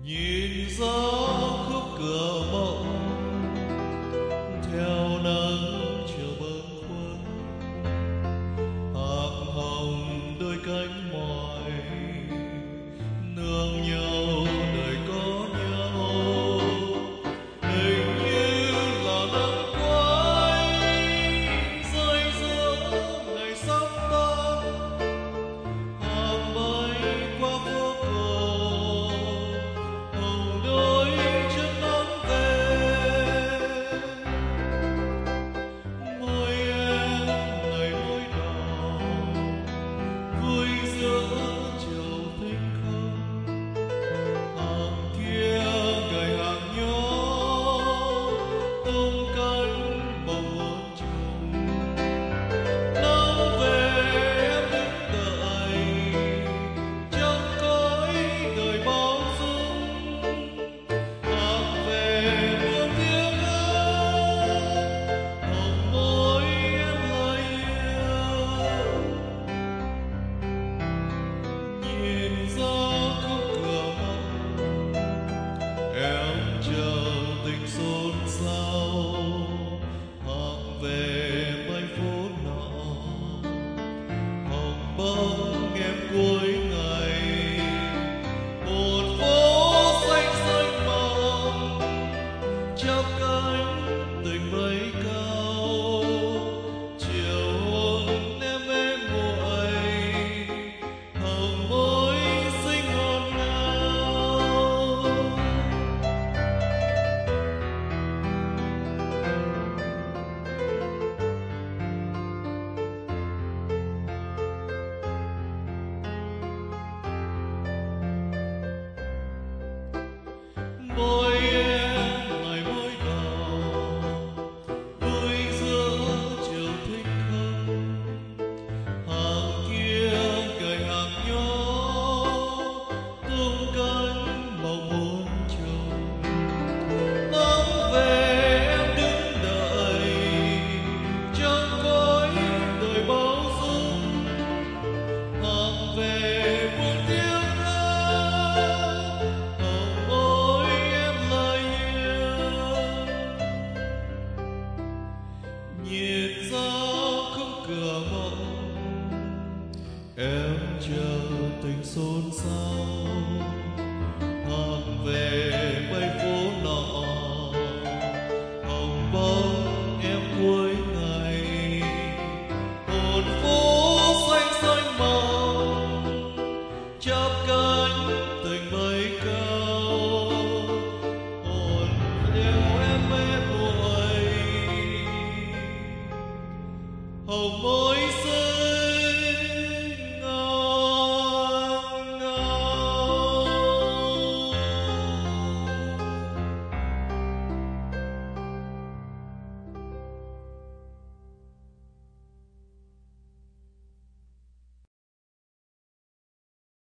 nhìn gió khúc cửa mộng theo nắng chiều bâng khuâng, hạc hồng đôi cánh mỏi nương nhau đời có nhau, hình như là nắng quay rơi giữa ngày sắp tắt, hàng bay qua phố cổ hồng đôi chân nắng về. Môi em này môi đỏ vui giữa chiều thinh không, hàng kia gầy hàng nhỏ tung cánh mộng muôn trùng. Nắng về em đứng đợi trong cõi đời bao dung, hàng về buông tiếng hát hồng môi em lời yêu. Nhìn ra khúc cửa mộng em chờ tình xôn xao, hàng về mây phố nọ hồng bông em cuối ngày, một phố xanh xanh mộng chắp cánh tình mây cao. Chiều hôn em nguội hồng môi xinh ngọt ngào. Môi em này môi đỏ vui giữa chiều thinh không, hàng kia gầy hàng nhỏ tung cánh mộng muôn trùng. Nắng về em đứng đợi trong cõi đời bao dung, hàng về buông tiếng hát hồng môi em lời yêu. Nhìn ra khúc cửa mộng em chờ tình xôn xao, hàng về mây phố nọ hồng bông em cuối ngày, một phố xanh xanh mộng chắp cánh